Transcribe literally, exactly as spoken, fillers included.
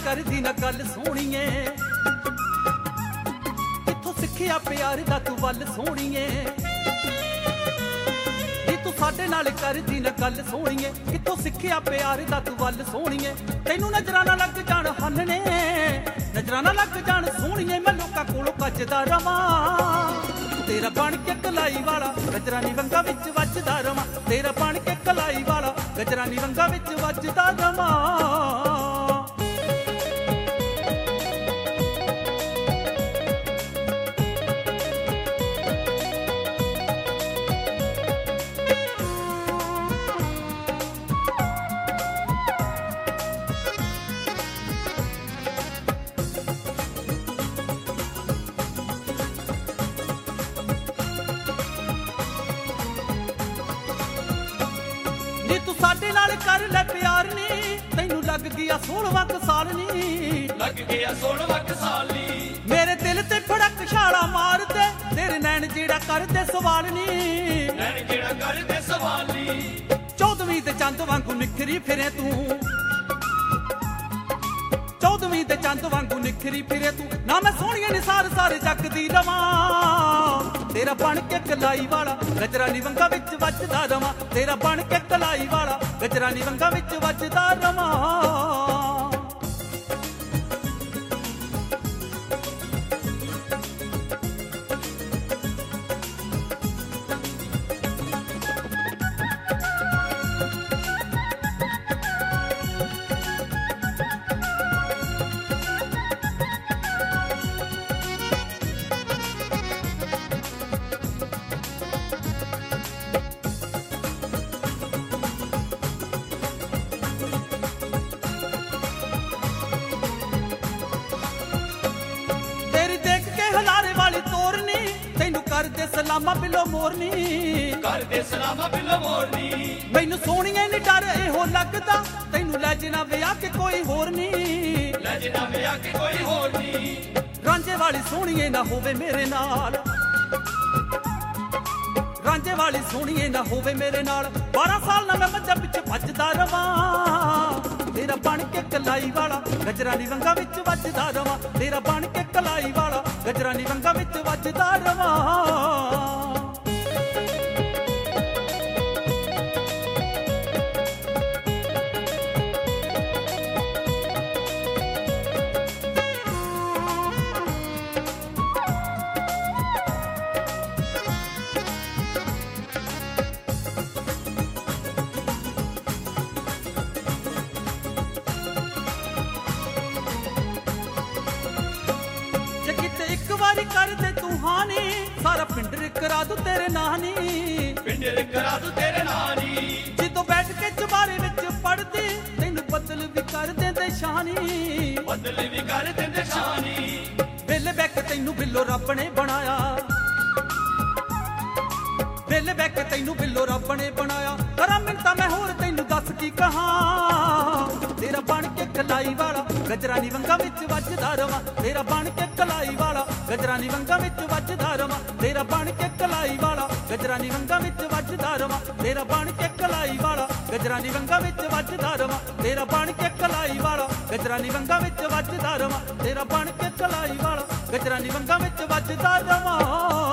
करदी ना गल सोहणीए कित्थों सिक्खिया प्यार दा तू वल सोहणीए नी तू साडे नाल करदी ना गल सोहणीए कित्थों सिक्खिया प्यार दा तू वल सोहणीए तैनू नजरां ना लग जाण हन्ने नजरां ना लग जाण सोहणीए मैं लोकां कोलों कजदा रवां तेरा बन के कलाई वाला गजरा नी वंगा विच वजदा रवां तेरा बन के कलाई वाला गजरा नी वंगा विच वजदा रवां तू साडे नाल कर ले प्यार नी तैनू लग गया सोलहवां क साल नी लग गया सोलहवां क साल नी मेरे दिल ते फड़क छाला मार दे तेरे नैन जेड़ा कर दे सवाल नी नैन जेड़ा कर दे सवाल नी चौदहवीं ते चंद वांगू निखरी फिरे तू चौदहवीं ते चंद वांगू निखरी फिरे तू ना मैं सोहणिया नी सार सार जग दी रवां तेरा बन के कलाई वाला गजरा नी वंगा विच वजदा रवां तेरा बन के कलाई वाला गजरा नी वंगा विच वजदा रवां कर दे सलामा बिलो मोरनी कर दे सलामा बिलो मोरनी मैनू सोहणिए नी डर इहो लगदा तैनू लै जना विआह के कोई होर नी लै जना विआह के कोई होर नी रांझे वाली सोहणिए ना होवे मेरे नाल रांझे वाली सोहणिए ना होवे मेरे नाल बारह साल ना मैं मज्जा पिछे भजदा रवां तेरा बन के कलाई वाला गजरा नी वंगा विच वजदा रवां तेरा बन के कलाई वाला गजरा नी वंगा विच वजदा रवां कर दे तू हानी सारा पिंड करा दू तेरे नानी पिंड करा दू तेरे नानी जिदों बैठ के चबारे विच पढ़दी तैनू बदल भी कर दे शानी बदल भी कर दे शानी वेले बैक तैनू बिल्लो रब ने बनाया वेले बैक तैनू बिल्लो रब ने बनाया करा मिन्नतां मैं होर तैनू दस की कहां तेरा बन के कलाई वाला गजरा नी वंगा विच वजदा रवां तेरा बन के कलाई वाला गजरा नी वंगा विच वजदा रवां तेरा बन के कलाई वाला गजरा नी वंगा विच वजदा रवां तेरा बन के कलाई वाला गजरा नी वंगा विच वजदा रवां तेरा बन के कलाई वाला गजरा नी वंगा विच वजदा रवां तेरा बन के कलाई वाला गजरा नी वंगा विच वजदा रवां